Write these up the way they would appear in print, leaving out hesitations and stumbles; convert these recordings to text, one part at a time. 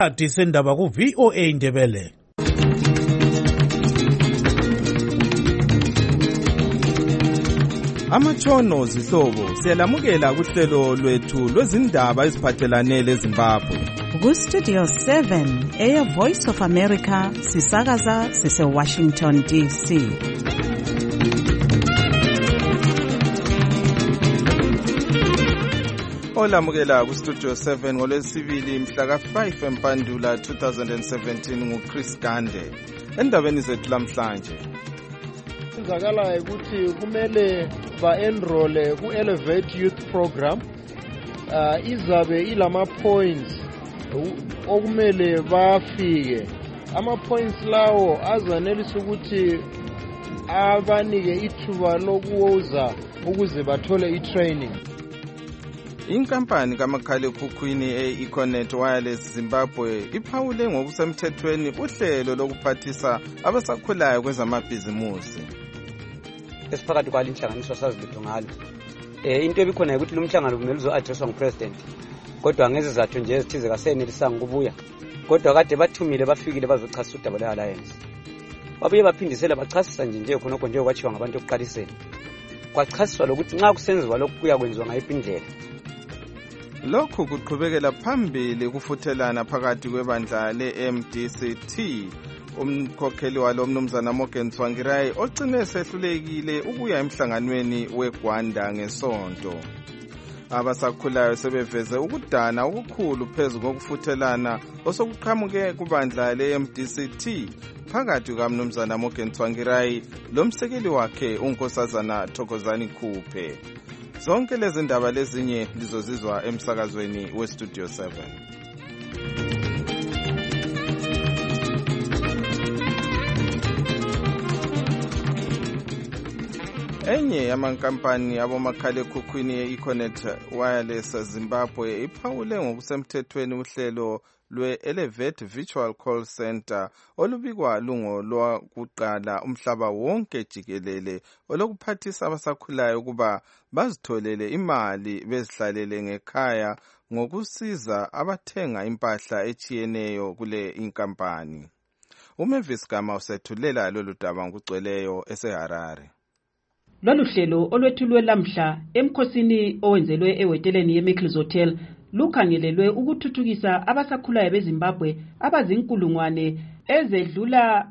Sendaba ku VOA Indebele. Amatshono zihlobo siyalamukela kuhlelo lwethu lwezindaba eziphathelane leZimbabwe. Ku Studio 7 Air Voice of America sisakaza sise Washington DC. Olamukela ku Studio 7 ngolwesibili mhla ka5 Mpandula 2017 nguChris Gande. Endabeni zethu lamhlanje kwenzakalayo ukuthi kumele ba-enroll ku Elevate Youth Program izabe ilama points okumele bafike. Ama points lawo azanelisa ukuthi abanike ithuba lokuwoza ukuze bathole i-training. Inkampani kamakhalekhukhwini e-Econet Wireless Zimbabwe iphawule ngokusemthethweni uhlelo lokuphathisa abasakhulayo kwezamabhizimusi. Esiphakathi kwalinhlanganiswa sazilutho ngalo. Into ebikhona ukuthi lo mhlangano kumele uzo-addresswa ngupresident. Kodwa ngezizathu nje ezithize kasenelisanga ukubuya. Kodwa kade bathumile bafikile bazochasisa udaba lwe-alliance. Babuye baphindisela bachasisa nje khonokho nje okwachiwa ngabantu okuqaliseni. Kwachasiswa lokuthi nxa kusenziwa lokhu kuyakwenziwa ngayiphi indlela. Lokhu kuqhubekela phambili kufuthelana phakathi kwebandla le-MDCT. Umkhokheli walo mnumzana Morgan Tsvangirai ogcine sehlulekile ukuya emhlanganweni weGwanda ngesonto. Abasakhulayo sebeveze ukudana okukhulu phezulu kokufuthelana osokuqhamuke kubandla le-MDCT phakathi kwamnumzana Morgan Tsvangirai lomsekeli wakhe uNkosazana Thokozani Khuphe. Zonke lezi ndaba lezinye lizozizwa emsakazweni weStudio 7. Enye yamankampani abomakhalekhukhwini ye-Econet Wireless Zimbabwe iphawule ngokusemthethweni uhlelo lwe-Elevate Virtual Call Center olubikwa lungolwakuqala umhlaba wonke jikelele olokuphathisa abasakhulayo ukuba bazitholele imali bezihlalele ngekhaya ngokusiza abathenga impahla echiyeneyo kule inkampani. uMavis Gama usethulela lolu daba ngokugcweleyo eseHarare. Lolu hlelo olwethulwe lamhla emkhosini owenzelwe eweteleni yeMickles Hotel lukhangelelwe ukuthuthukisa abasakhulayo beZimbabwe abazinkulungwane ezedlula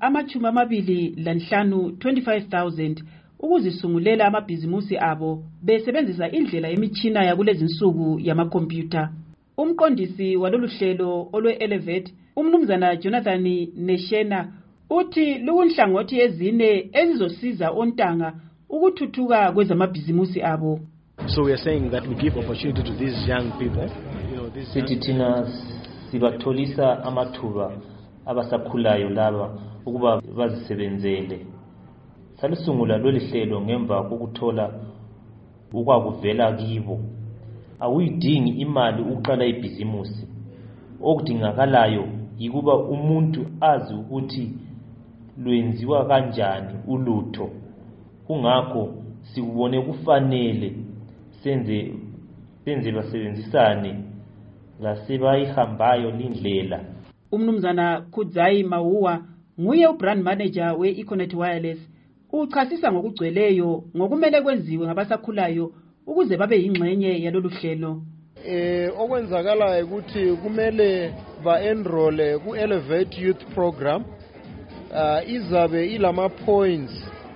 25,000 ukuzisungulela amabhizimusi abo besebenzisa indlela yemitshina yakulezinsuku yamakhompyutha. Umqondisi walolu hlelo olwe-Elevate umnumzana Jonathan Neshena uthi lukunhlangothi ezine ezizosiza ontanga ukuthuthuka kwezamabhizimusi abo. So we are saying that we give opportunity to these young people. Sithi thina sibatholisa amathuba abasakhulayo laba ukuba bazisebenzele. Salisungula lolu hlelo ngemva kokuthola ukwakuvela kibo. Awuyidingi imali uqala ibhizimusi. Okudingakalayo yikuba umuntu azi ukuthi lwenziwa kanjani ulutho. Kungakho sikubone kufanele senze basebenzisane lasebayihambayo lindlela. Umnumzana Kudzai Mauwa nguye ubrand manager we-Econet Wireless uchasisa ngokugcweleyo ngokumele kwenziwe ngabasakhulayo ukuze babe yingxenye yalolu hlelo. Okwenzakalayo ukuthi kumele ba-enroll ku Elevate Youth Program izabe ilama points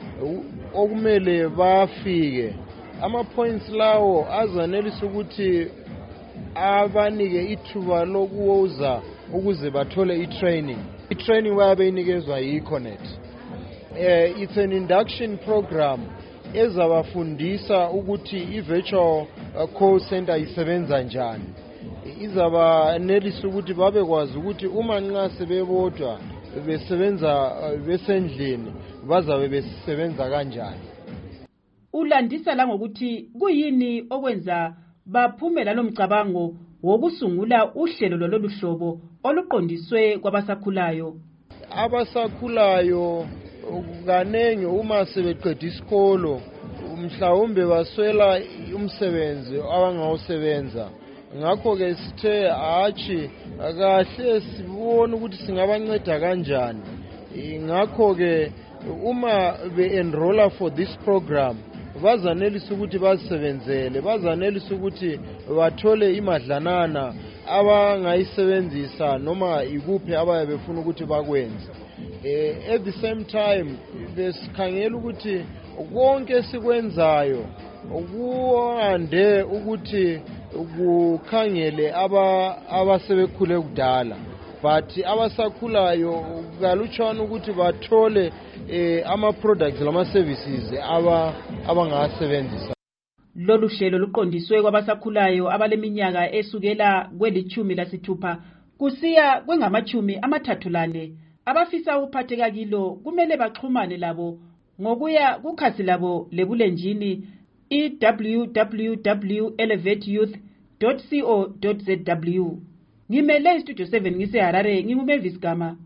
okumele bafike. Ama points lawo azanelisa ukuthi abanike ithuba lokuwoza ukuze bathole i-training. I-training wabe inikezwa yi-Econet. It's an induction program ezabafundisa ukuthi i-virtual call center isebenza njani. Izabanelisa ukuthi babekwazi ukuthi uma nxa sebebodwa besebenza besendlini bazabe besebenza kanjani. Ulandisa la ngokuthi kuyini okwenza baphumela lomcabango wokusungula uhlelo lolu hlobo oluqondiswe kwabasakhulayo. Abasakhulayo kanengi uma sebeqeda isikolo mhlawumbe baswela umsebenzi abangawusebenza ngakho-ke sithe hatshi kahle sibone ukuthi singabanceda kanjani. Ngakho-ke uma be-enrolla for this program bazanelisa ukuthi bazisebenzele, bazanelisa ukuthi bathole imadlanana abangayisebenzisa noma ikuphi abaye befuna ukuthi bakwenze. At the same time besikhangela ukuthi konke sikwenzayo kuande ukuthi kukhangele abasebekhule kudala, but abasakhulayo kalutshwana ukuthi bathole ama-products lama-services abangasebenzisa. Lolu hlelo luqondiswe kwabasakhulayo abaleminyaka esukela kweli-16 kusiya kwengama-34. Abafisa ukuphatheka kilo kumele baxhumane labo ngokuya kukhasi labo lebulenjini www.elevateyouth.co.zw. Ngimele istudio 7 ngiseHarare, nginguMavis Gama.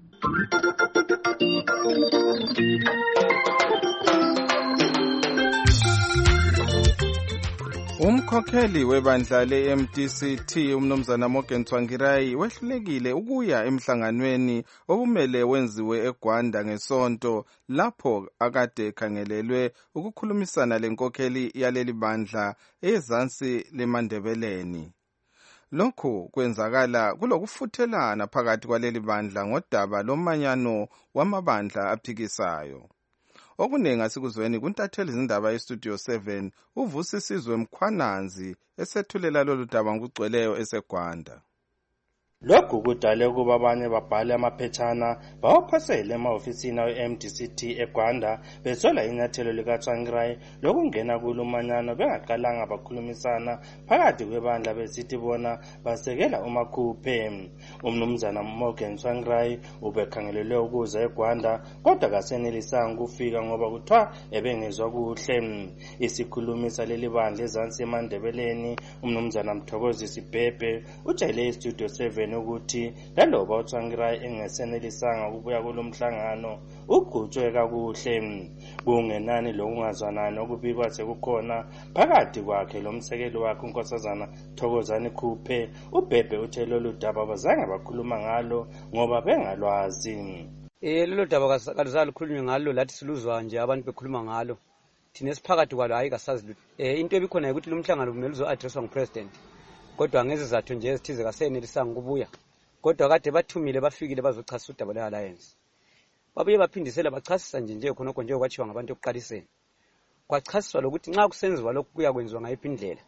Umkhokheli webandla le-MDCT umnumzana Morgan Tsvangirai wehlulekile ukuya emhlanganweni okumele wenziwe eGwanda ngesonto lapho akade khangelelwe ukukhulumisana lenkokheli yaleli bandla ezansi leMandebeleni. Lokhu kwenzakala kulokufuthelana phakathi kwaleli bandla ngodaba lomanyano wamabandla aphikisayo. Okuningi asikuzweni kuntatheli izindaba yestudio 7 uvusisizwe Mkhwananzi esethulela lolu daba ngokugcweleyo eseGwanda. Lokhu kudale ukuba abanye babhale amaphethana bawaphosele emahofisini awe-MDCT eGwanda besola inyathelo likaTsvangirai lokungena kulumanyano bengaqalanga bakhulumisana phakathi kwebandla besithi bona basekela uMakhuphe. Umnumzana Morgan Tsvangirai ubekhangelelwe ukuza eGwanda kodwa kasenelisanga ukufika ngoba kuthiwa ebengezwa kuhle. Isikhulumisa leli bandla ezansi eMandebeleni umnumzana Mthokozi Sibhebhe utshele istudio 7 ukuthi laloba uTsvangirai engesenelisanga ukubuya kulomhlangano ugcutshwe kakuhle. Kungenani lokungazwanani okubikwa sekukhona phakathi kwakhe lomsekeli wakhe uNkosazana Thokozani Khuphe. uBhebhe uthe lolu daba bazange bakhuluma ngalo ngoba bengalwazi. Lolu daba kalukhulunywe ngalo lathi siluzwa nje abantu bekhuluma ngalo. Thina esiphakathi kwalo hayi kasazi lutho. Into ebikhona ukuthi lumhlangano kumele uzo-addresswa ngupresident. Kodwa ngezizathu nje ezithize kasenelisanga ukubuya. Kodwa kade bathumile bafikile bazochasisa udaba le-alliance. Babuye baphindisela bachasisa nje khonokho nje okwachiwa ngabantu ekuqaliseni. Kwachasiswa lokuthi nxa kusenziwa lokhu kuyakwenziwa ngayiphi indlela.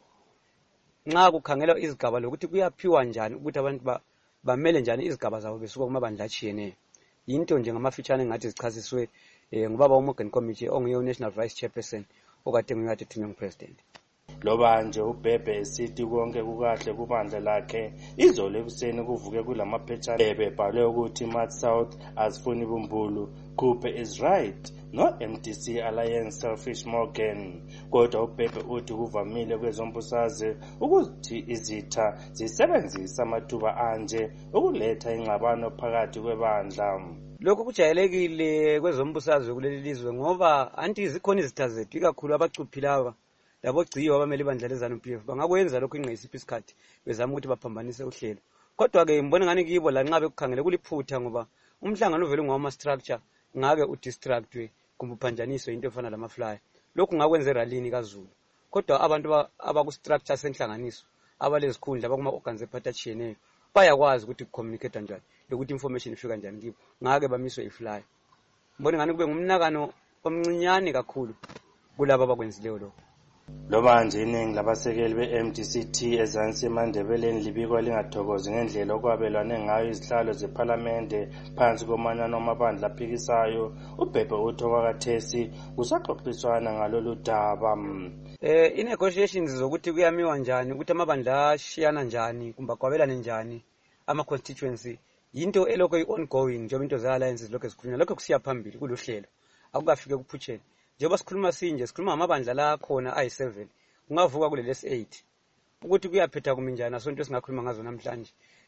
Nxa kukhangelwa izigaba lokuthi kuyaphiwa njani ukuthi abantu bamele njani izigaba zabo besuka kumabandla atshiyeneyo. Into nje ngamafitshane ngathi zichasiswe ngubaba uMorgan Committee onguye uNational Vice Chairperson okade nguyade thunywe ngupresident. Loba nje uBhebhe esithi konke kukahle kubandla lakhe izolo ekuseni kuvuke kulamaphethana ebebhalwe ukuthi North South asifuni bumbulu, Khuphe is right, no MDC Alliance selfish Morgan. Kodwa uBhebhe uthi kuvamile kwezombusazwe ukuthi izitha zisebenzisa amathuba anje ukuletha ingxabano phakathi kwebandla. Lokho kujayelekile kwezombusazwe kuleli lizwe ngoba anti zikhona izitha zethu ikakhulu abacuphile laba labo gciyo abamele ibandla leZANU-PF bangakwenza lokho inqayisiphi isikhathi bezama ukuthi baphambanise uhlelo. Kodwa ke ngibona ngani kibo la nqa bekukhangele kuliphutha ngoba umhlangano uvele ngowama structure ngake udistractwe kumbe uphanjaniswe into efana lamaflyer. Lokhu ngakwenza eralini kaZulu. Kodwa abantu abaku structure senhlanganiso abalezikhundla abakuma organs ephathachiyeneyo bayakwazi ukuthi communicate kanjani lokuthi information ifika kanjani kibo. Ngake bamiswe iflyer. Ngibona ngani kube ngumnakano omncinyane kakhulu kulabo abakwenzileyo lokho. Loba nje iningi labasekeli be-MDCT ezansi eMandebeleni libikwa lingathokozi ngendlela okwabelwane ngayo izihlalo zePhalamende phansi komanyano wamabandla aphikisayo. uBhebhe uthi okwakathesi kusaxoxiswana ngalolu daba. I-negotiations zokuthi kuyamiwa njani ukuthi amabandla ashiyana njani kumbe kwabelane njani ama-constituency yinto elokho i-ongoing njengoba into ze-alliances lokho zikhulunywa lokho kusiya phambili kuluhlelo akukafike kuphutsheni. Njengoba sikhuluma sinje sikhuluma ngamabandla la khona ayi7 kungavuka kuleli S8 ukuthi kuyaphetha kuminjani asonto singakhuluma ngazo namhlanje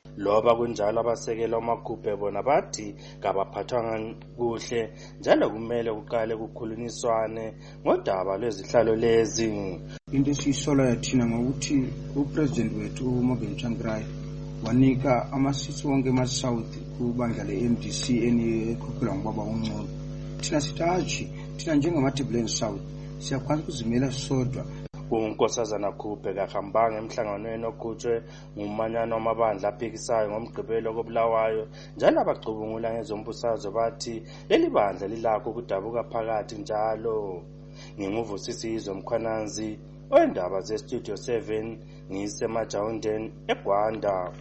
Loba kunjalo abasekela uMakhuphe bona bathi kabaphathwanga kuhle njalo kumele kuqale kukhulunyiswane ngodaba lwezihlalo lezi. Into esiyisola yathina ngokuthi upresident wethu uMorgan Tsvangirai wanika amasitsi wonke ema-South kubandla le-MDC enikhokhela ngubaba uNcube. Thina sithi thina njengamaThebuleni South siyakwazi ukuzimela sodwa. uNkosazana Khuphe kahambanga emhlanganweni okhutshwe ngumanyano wamabandla aphikisayo ngoMgqibelo koBulawayo njalo abacubungula ngezombusazwe bathi leli bandla lilakho ukudabuka phakathi njalo. Nginguvusisizwe Mkhwananzi oyindaba zeStudio 7 ngisemajawundeni eGwanda.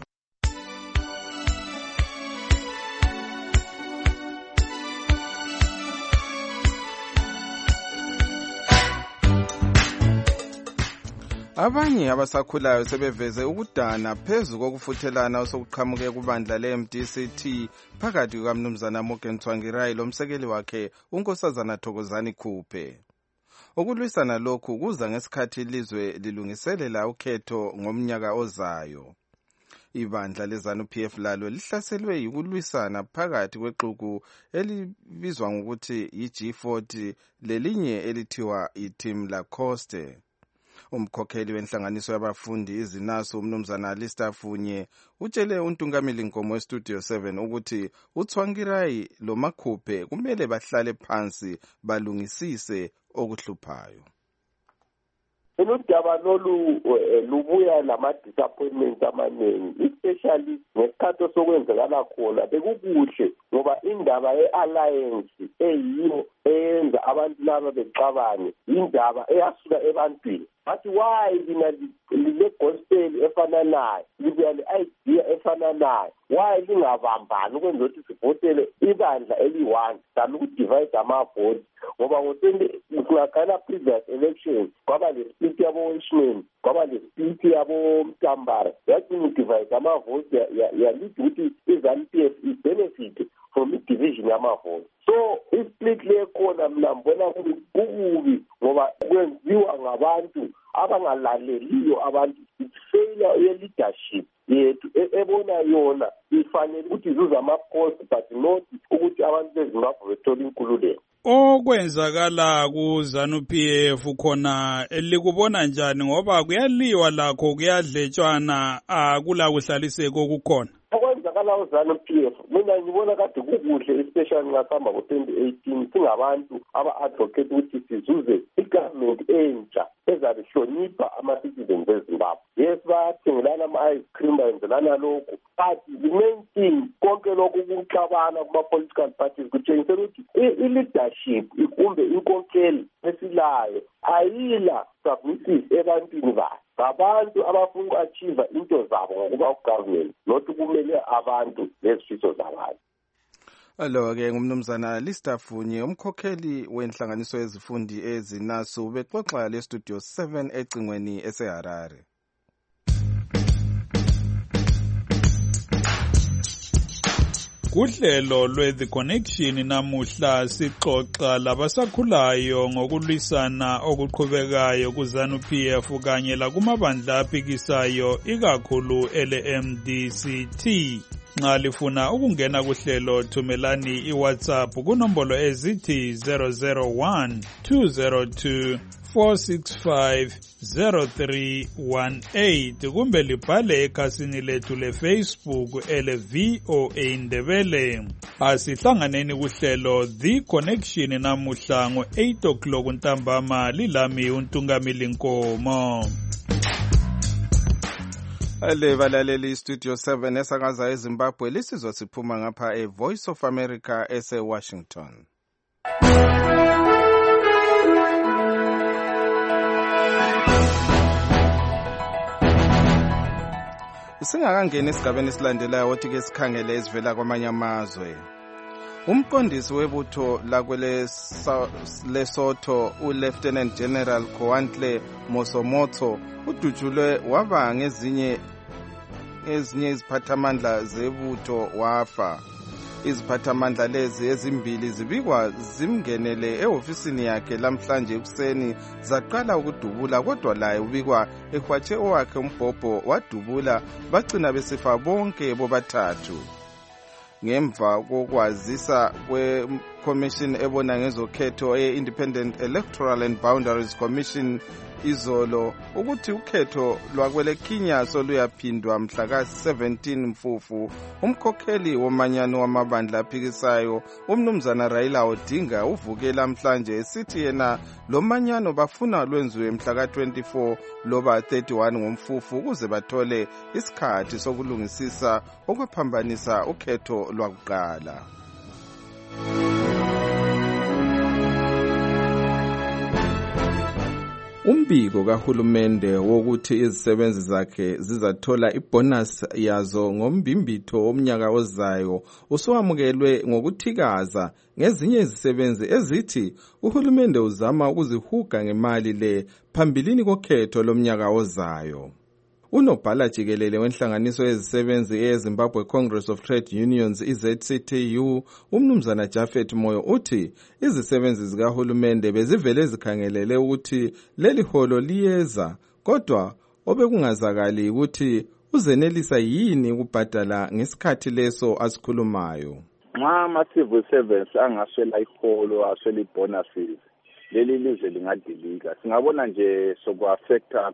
Abanye abasakhulayo sebeveze ukudana phezu kokufuthelana osokuqhamuke kubandla le-MDCT phakathi kukaMnumzana Morgan Tsvangirai lomsekeli wakhe uNkosazana Thokozani Khuphe. Ukulwisana lokhu kuza ngesikhathi ilizwe lilungiselela ukhetho ngomnyaka ozayo. Ibandla leZANU-PF lalo lihlaselwe yikulwisana phakathi kwexuku elibizwa ngokuthi yi-G40 lelinye elithiwa iTeam Lacoste. Umkhokheli wenhlanganiso yabafundi izinaso uMnumzana Alistair Funye utshele uNtungamili Nkomo weStudio 7 ukuthi uTsvangirai loMakhuphe kumele bahlale phansi balungisise okuhluphayo. Udaba lolu lubuya lama-disappointments amaningi, especially ngesikhathi sokwenzekala khona bekukuhle ngoba indaba ye-alliance eyiyo eyenza abantu laba bexabane indaba eyasuka ebantwini. But why lile gospel efananayo libuya le-idea efananayo, why lingabambani ukwenza ukuthi sivotele ibandla eli-1 than ukudivide amavoti ngoba ngokungakhala previous elections kwaba le-split yabo-Wishman kwaba le-split yabo-Mtambara yathi ngidivide amavoti yalid ukuthi iZANU-PF i-benefit from i-division yamavoti. So i-split lekhona mina mbona kukubi ngoba kwenziwa ngabantu abangalaleliyo abantu. Failure ye-leadership yethu ebona yona ifanele ukuthi izuze ama-post but not ukuthi abantu beZimbabwe bethole inkululeko. Okwenzakala kuZANU-PF khona likubona njani ngoba kuyaliwa lakho kuyadletshwana akula kuhlaliseko kukhona? Okwenzakala kuZANU-PF mina ngibona kade kukuhle, especially ngasamba ngo-2018 singabantu aba-advocate ukuthi sizuze i-government entsha ezabe hlonipha ama-citizens eZimbabwe. Yes, bayathengelana ama-ice cream bayenzelana lokhu, but the main thing konke lokhu kuxabana kuma-political parties kutshengisela ukuthi i-leadership kumbe inkokheli esilayo ayila submissive ebantwini bayo. Ngabantu abafuna uku-achieve into zabo ngokuba ugovernment not kumele abantu lezifiso zabantu. Lo-ke ngumnumzana Alistair Funye umkhokheli wenhlanganiso yezifundi ezinaso bexoxa leStudio 7 ecingweni eseHarare. Kuhlelo lwe-The Connection namuhla sixoxa labasakhulayo ngokulwisana okuqhubekayo kuZANU-PF kanye lakumabandla aphikisayo ikakhulu ele-MDCT. Nxa lifuna ukungena kuhlelo thumelani iWhatsApp kunombolo ezithi 001-202-465-0318 kumbe libhale ekhasini lethu leFacebook ele-VOA Ndebele. Asihlanganeni kuhlelo The Connection namuhla ngo-8 o'clock ntambama lilami uNtungamili Nkomo. Balaleli Studio 7 esakaza eZimbabwe lisizwa siphuma ngapha eVoice of America ese-Washington. Singakangena esigabeni esilandelayo wothi ke sikhangele ezivela kwamanye amazwe. Umqondisi webutho lakwele Lesotho uLieutenant General Coantle Mosomotso udutshulwe waba ngezinye iziphathamandla zebutho wafa. Iziphathamandla lezi ezimbili zibikwa zimngenele ehofisini yakhe lamhlanje ekuseni zaqala ukudubula, kodwa laye ubikwa ehwatshe owakhe umbhobho wadubula, bagcina besifa bonke bobathathu. Ngemva kokwazisa kweCommission ebona ngezokhetho e-Independent Electoral and Boundaries Commission izolo ukuthi ukhetho lwakweleKinya soluyaphindwa mhla ka-17 Mfufu, umkhokheli womanyano wamabandla aphikisayo umnumzana Raila Odinga uvuke lamhlanje esithi yena lo manyano bafuna lwenziwe mhla ka-24 loba 31 ngoMfufu ukuze bathole isikhathi sokulungisisa okwaphambanisa ukhetho lwakuqala. Umbiko kahulumende wokuthi izisebenzi zakhe zizathola ibonus yazo ngombimbitho womnyaka ozayo usuwamukelwe ngokuthikaza ngezinye izisebenzi ezithi uhulumende uzama ukuzihuga ngemali le phambilini kokhetho lomnyaka ozayo. Unobhala jikelele wenhlanganiso yezisebenzi eZimbabwe Congress of Trade Unions iZCTU umnumzana Japhet Moyo uthi izisebenzi zikahulumende bezivele zikhangelele ukuthi leli holo liyeza, kodwa obekungazakali ukuthi uzenelisa yini ukubhadala ngesikhathi leso asikhulumayo. Nxa ama-civil servants angaswela iholo aswela bonuses, leli lizwe lingadilika. Singabona nje soku-affecta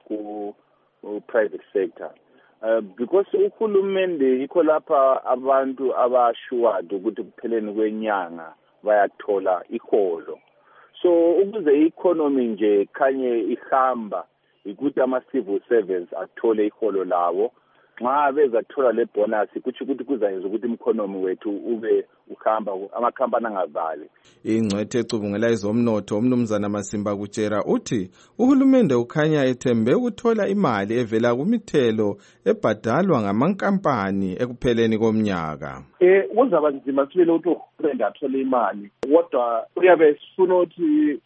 private sector because uhulumende yikho lapha abantu abashuwad ukuthi kupheleni kwenyanga bayathola iholo. So ukuze i-economy nje khanye ihamba ukuthi ama-civil servants athole iholo lawo, nxa bezathola le bonus kuthi kuzayenza ukuthi i-economy wethu ube uhamba, amakhampani angavali. Ingcwethe ecubungela ezomnotho umnumzana Masimba Kutshera uthi uhulumende ukhanya ethembe ukuthola imali evela kumithelo ebhadalwa ngamankampani ekupheleni komnyaka. Kuzaba nzima sibele ukuthi uhulumende athole imali, kodwa uyabe sifuna ukuthi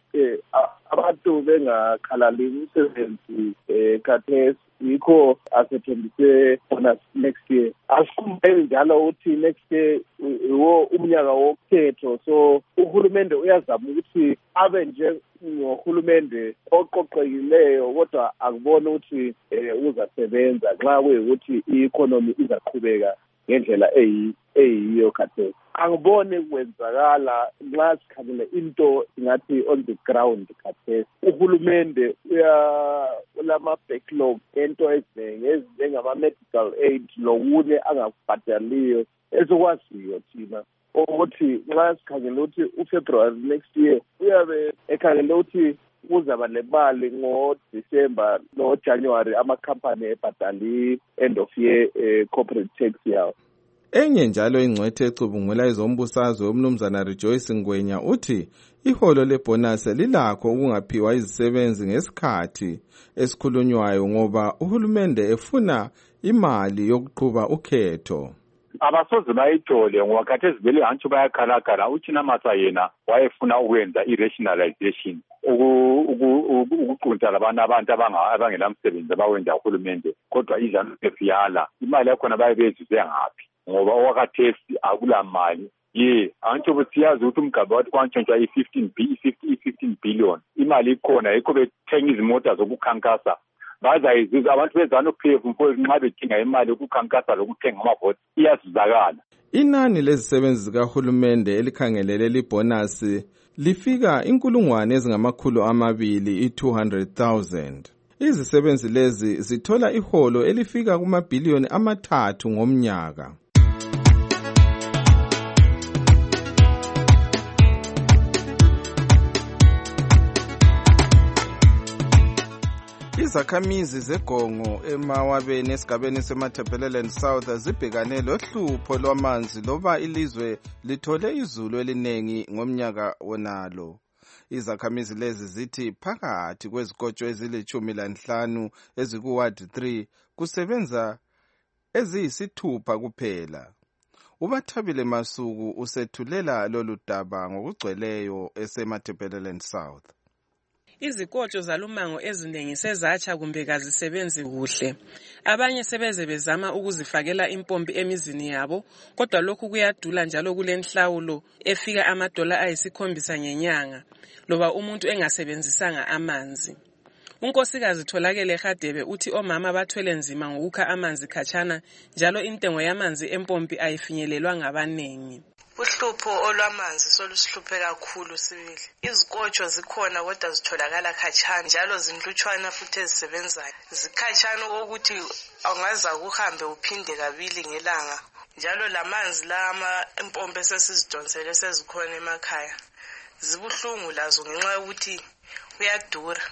abantu bengakhalali umsebenzi khathesi, yikho asethembise bonus next year. Asikumele njalo ukuthi next year umnyaka wokhetho, so uhulumende uyazama ukuthi abe nje ngohulumende oqoqekileyo, kodwa akubona ukuthi uzasebenza nxa kuyikuthi i-economy izaqhubeka ngendlela eyiyo khathesi. Angiboni kwenzakala nxa sikhangele into ngathi on the ground khathesi. Uhulumende ulama-backlog ento eziningi ezinjengama-medical aid lokunye angakubhadaliyo ezokwaziyo thina ukuthi nxa sikhangele ukuthi uFebruary next year uyabe ekhangele ukuthi kuzaba nemali ngoDisemba noJanuary amakhampani ebhadali end of year corporate tax yawo. Enye njalo ingcwethe ecubungula ezombusazwe umnumzana Rejoice Ngwenya uthi iholo lebonus lilakho ukungaphiwa izisebenzi ngesikhathi esikhulunywayo ngoba uhulumende efuna imali yokuqhuba ukhetho. Abasoze bayithole ngoba khathesi vele hantsho bayakhalakhala. uChinamasa yena wayefuna ukwenza i-rationalization, ukuqunta abantu abangelamsebenzi abawenza uhulumende, kodwa iZANU-PF yala imali yakhona bayebezuze ngaphi ngoba okwakhathesi akula mali. Hantsho besiyazi ukuthi umgaba wathi kwantshontsha i-15 billion, imali ikhona, yikho bethenga izimota zokukhankasa. Bazayizuza abantu beZANU-PF mfowethu nxa bedinga imali yokukhankasa lokuthenga amavoti iyasizakala. Inani lezisebenzi zikahulumende elikhangelele libonus lifika 200,000. Izisebenzi lezi zithola iholo elifika kumabhiliyoni 3 ngomnyaka. Izakhamizi zeGongo eMawabeni esigabeni seMatabeleland South zibhekane lohlupho lwamanzi loba ilizwe lithole izulu elinengi ngomnyaka wonalo. Izakhamizi lezi zithi phakathi kwezikotsho ezili-15 ezikuWard 3 kusebenza eziyisithupha kuphela. UBathabile Masuku usethulela lolu daba ngokugcweleyo eseMatabeleland South. Izikotsho zalumango eziningi sezatsha kumbe kazisebenzi kuhle. Abanye sebeze bezama ukuzifakela impompi emizini yabo, kodwa lokhu kuyadula njalo kulenhlawulo efika $7 ngenyanga, loba umuntu engasebenzisanga amanzi. Unkosikazi Tholakele Hadebe uthi omama bathwele nzima ngokukha amanzi khatshana, njalo intengo yamanzi empompi ayifinyelelwa ngabanengi. Uhlupho olwamanzi solusihluphe kakhulu sibili. Izikotsho zikhona kodwa zitholakala khatshana, njalo zinhlutshwana futhi ezisebenzayo. Zikhatshana ukuthi angaza kuhambe uphinde kabili ngelanga. Njalo lamanzi lama impompi esesizidonsele sezikhona emakhaya. Zibuhlungu lazo ngenxa yokuthi kuyadura.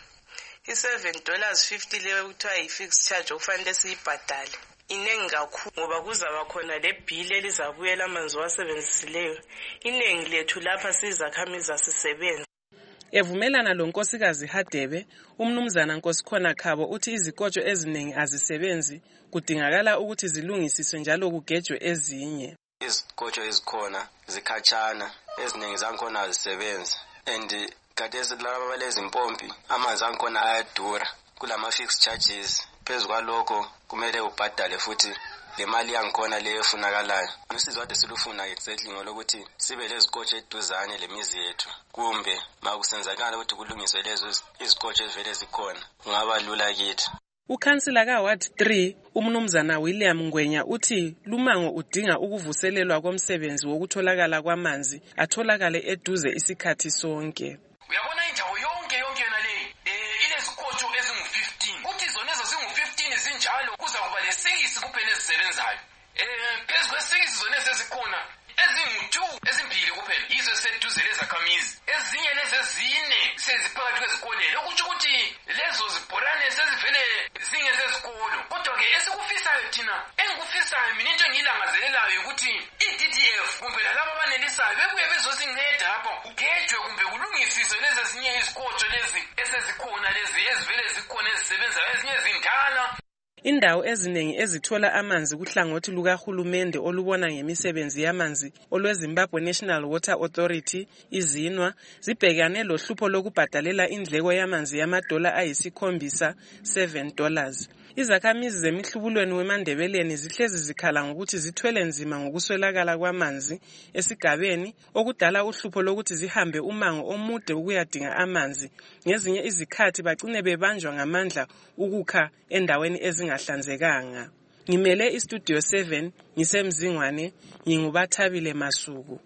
$7.50 leyo kuthiwa yi-fixed charge okufanele siyibhadale. Inengi kakhulu ngoba kuzaba khona le bill elizabuyela amanzi wasebenzisileyo. Inengi lethu lapha sizakhamizi sisebenza. Evumelana lo nkosikazi Hadebe, umnumzana Nkosikhona Khabo uthi izikotsho eziningi azisebenzi, kudingakala ukuthi zilungisiswe njalo kugejwe ezinye. Izikotsho ezikhona zikhatshana, eziningi zakhona azisebenzi, and kadesi laba balezi impompi amanzi akhona ayadura, kulama fixed charges. Phezu kwalokho kumele ubhadale futhi le mali yangikhona leyo efunakalayo. Usizo kade silufuna exactly ngolokuthi sibe lezikotsho eduzane lemizi yethu, kumbe makusenzakala ukuthi kulungiswe lezo izikotsho ezivele zikhona kungaba lula kithi. Ukhansila kaWard 3 umnumzana William Ngwenya uthi lumango udinga ukuvuselelwa komsebenzi wokutholakala kwamanzi atholakale eduze isikhathi sonke. Uyabona indawo yonke yona le ilezikotsho ezingu-15 uthi zona ezo zingu-15 zinjalo kuzakuba le-6 kuphela ezisebenzayo. Phezu kwe-6 zona ezikhona ezingu-2 ezimbili kuphela yizo eziseduze lezakhamizi, ezinye lezi ezine seziphakathi kwezikolelo, okutsho ukuthi lezo zibholane sezivele zingezezikolo. Kodwa-ke esikufisayo thina, engikufisayo mina into engiyilangazelelayo ukuthi i-DDF kumbe lalabo abanelisayo bebuye bezosinceda lapho kugejwe kumbe kulungisiswe lezi ezinye izikotsho lezi esezikhona lezi ezivele zikhona ezisebenzayo, ezinye zindala. Indawo eziningi ezithola amanzi kuhlangothi lukahulumende olubona ngemisebenzi yamanzi olweZimbabwe National Water Authority izinwa zibhekane lohlupho lokubhadalela indleko yamanzi $7. Izakhamizi zemihlubulweni weMandebeleni zihlezi zikhala ngokuthi zithwele nzima ngokuswelakala kwamanzi esigabeni, okudala uhlupho lokuthi zihambe umango omude ukuyadinga amanzi. Ngezinye izikhathi bagcine bebanjwa ngamandla ukukha endaweni ezingahlanzekanga. Ngimele iStudio 7 ngisemzingwane, nginguBathabile Masuku.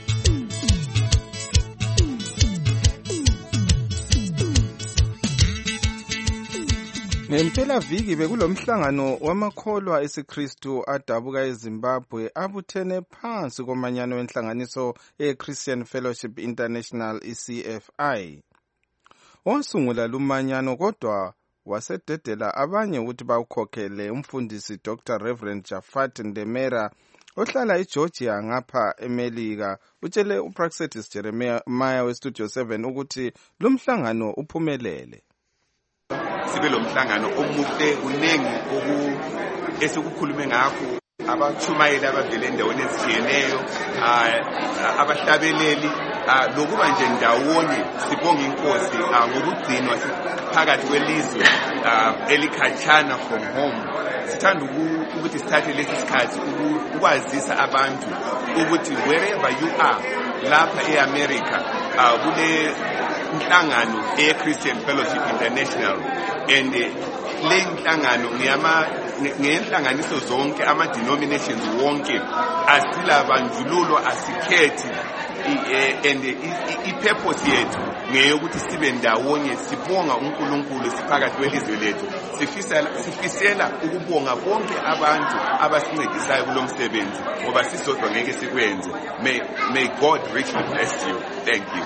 Ngempela viki bekulomhlangano wamakholwa esiKristu adabuka eZimbabwe abuthene phansi komanyano wenhlanganiso eChristian Fellowship International ECFI. Wasungula lumanyano kodwa wasededela abanye ukuthi bawukhokhele umfundisi Dr. Reverend Jafat Ndemera ohlala eGeorgia ngapha eMelika. Utshele uPraxedis Jeremiah weStudio 7 ukuthi lumhlangano uphumelele. Sibe lo mhlangano omuhle unengi esikukhulume ngakho, abachumayeli abavele endaweni ezitshiyeneyo, abahlabeleli, lokuba nje ndawonye sibonga inkosi ngokugcinwa phakathi kwelizwe elikhatshana from home. Sithanda ukuthi sithathe lesi sikhathi ukwazisa abantu ukuthi wherever you are lapha eAmerica kule inhlangano eChristian Fellowship International, and le inhlangano ngenhlanganiso zonke ama-denominations wonke asila bandlululo asikhethi, and i-purpose yethu ngeyokuthi sibe ndawonye sibonga uNkulunkulu siphakathi kwelizwe lethu. Sifisela ukubonga bonke abantu abasincedisayo kulo msebenzi ngoba sisodwa ngeke sikwenze. May God richly bless you. Thank you.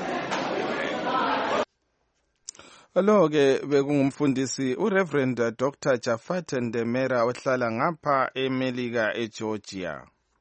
Alo-ke bekungumfundisi uReverend Dr. Jafat Ndemera ohlala ngapha eMelika eGeorgia.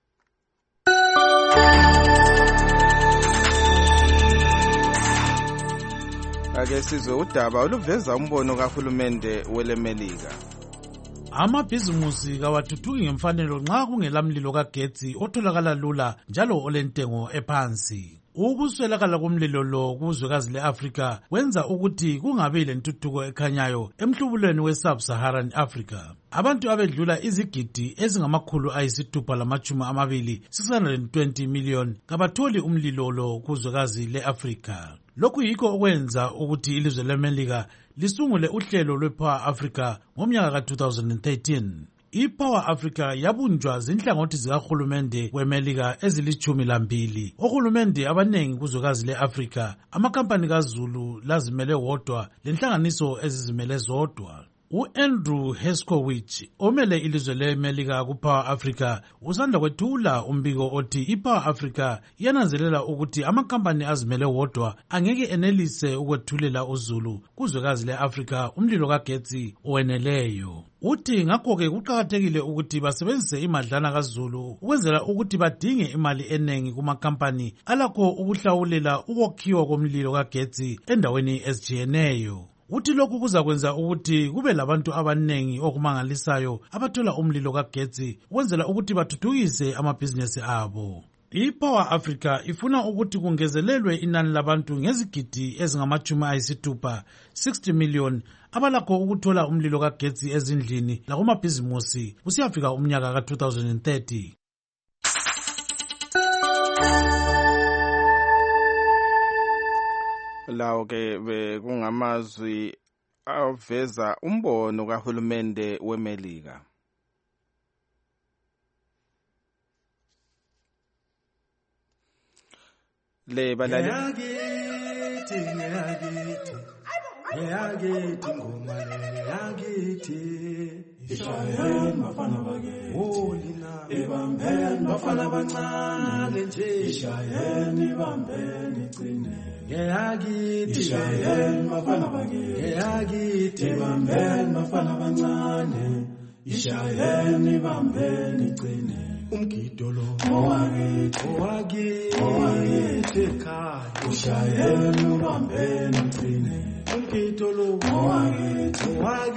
Ake sizwe udaba oluveza umbono kahulumende weleMelika. Amabhizimusi kawathuthuki ngemfanelo nxa kungelamlilo kagetsi otholakala lula njalo olentengo ephansi. Ukuswelakala komlilo lo kuzwekazi le-Afrika wenza ukuthi kungabi lentuthuko ekhanyayo emhlubulweni we-Sub-Saharan Africa. Abantu abedlula izigidi ezingama-620 620 million kabatholi umlilo lo kuzwekazi le-Afrika. Lokhu yikho okwenza ukuthi ilizwe leMelika lisungule uhlelo lwe-Power Africa ngomnyaka ka-2013. I-Power Africa yabunjwa zinhlangothi zikahulumende weMelika ezili-12. Ohulumende abanengi kuzwekazi le-Afrika, amakampani kaZulu lazimele wodwa lenhlanganiso ezizimele zodwa. U-Andrew Heskowitz omele ilizwe leMelika ku-Power Africa usanda kwethula umbiko othi i-Power Africa iyananzelela ukuthi amakampani azimele wodwa angeke enelise ukwethulela uZulu kuzwekazi le-Afrika umlilo kagetsi oweneleyo. Uthi ngakho-ke kuqakathekile ukuthi basebenzise imadlana kaZulu ukwenzela ukuthi badinge imali enengi kumakampani alakho ukuhlawulela ukwakhiwa komlilo kagetsi endaweni ezijiyeneyo. Uthi lokhu kuzakwenza ukuthi kube labantu abanengi okumangalisayo abathola umlilo kagetsi ukwenzela ukuthi bathuthukise amabhizinesi abo. I-Power Africa ifuna ukuthi kungezelelwe inani labantu ngezigidi ezingama-60 60 million abalakho ukuthola umlilo kagetsi ezindlini lakumabhizimusi kusiyafika umnyaka ka-2030. Lawo ke bekungamazwi aveza umbono kahulumende weMelika. Le balali Yagithi ngoma yagithi ishayeni bafana bake olina ebambeni bafana bancane nje ishayeni bambeni cine yagithi ishayeni bafana bake yagithi ebambeni bafana bancane ishayeni bambeni cine umgido lo owakithi ekhaya ishayeni ubambeni cine umgido lo owakithi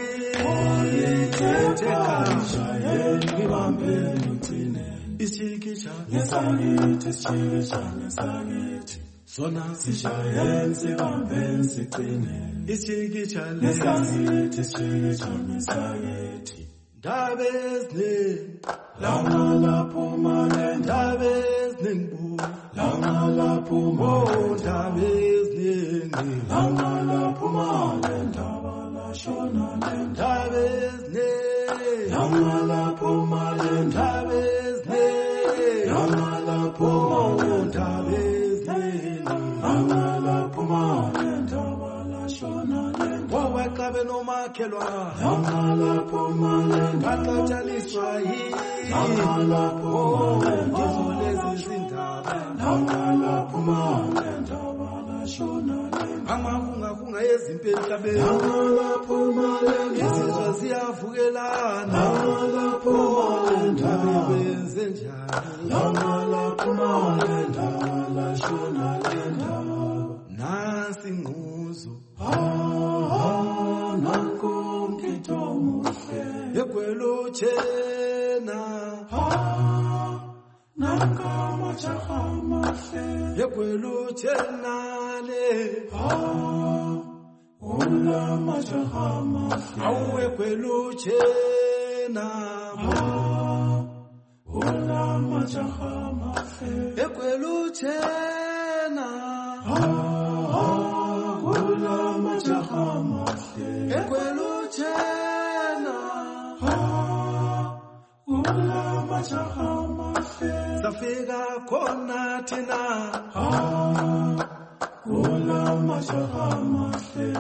ekhaya ibambeni cine isikisha ngesakithi isikisha ngesakithi sona sishayeni sibambeni sicine isikisha ngesakithi isikisha ngesakithi Dabezni la pumane dabezni bu la pumo dabezni la pumane dabala shona dabezni la pumane dabezni la pumo dabezni la pumane dabala shona wawakabe nomakhelwa lapho manje ngathatsaliswa yini lapho ngizolezi izindaba lapho manje ndaba lashona angakunga yezimpela emhlabeni lapho manje izizwe ziyavukelana lapho manje ndaba benze njani lapho manje ndaba lashona ndaba nasi nguzo Yekweluchena Nakama chahamafe Yekweluchena le Ula machahamafe Awe kweluchena Ula machahamafe Yekweluchena Ula machahamafe Yekweluchena Zafika khona thina kula majaha mahle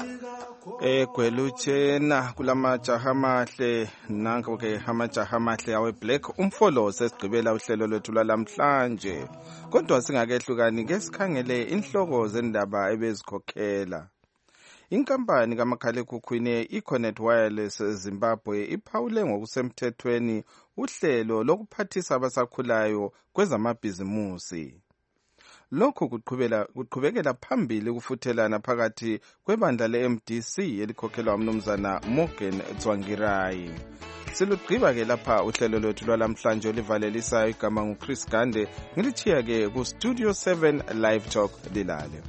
egwelutshena kulamajaha amahle nanko ke amajaha amahle awe Black umfolo sesigqibela uhlelo lwethu lwalamhlanje kodwa singakehlukani ke sikhangele inhloko zendaba ebezikhokhela. Inkampani kamakhalekhukhwini iConnect Wireless Zimbabwe iphawule ngokusemthethweni uhlelo lokuphathisa abasakhulayo kwezamabhizimusi. Lokhu kuqhubekela phambili ukufuthelana phakathi kwebandla le-MDC elikhokhelwa umnumzana Morgan Tsvangirai. Silugqiba-ke lapha uhlelo lwethu lwalamhlanje olivalelisayo. Igama nguChris Gande, ngilithiya-ke ku-Studio 7 Live Talk lilale.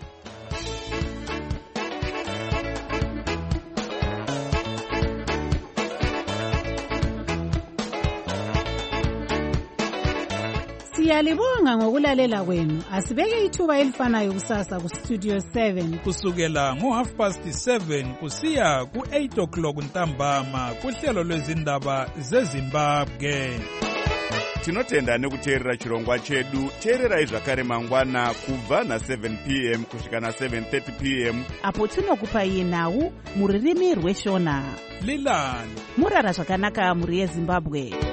Siyalibonga ngokulalela kwenu. Asibeke ithuba elifanayo kusasa ku-Studio 7 kusukela ngo7:30 kusiya ku8 ntambama kuhlelo lwezindaba zeZimbabwe. Tinotenda nekuteerera chirongwa chedu. Teererai zvakare mangwana kubva na7 p.m. kusvika na7:30 p.m. apo tinokupai nhau muririmi rweshona. Lilani murara zvakanaka muri yeZimbabwe.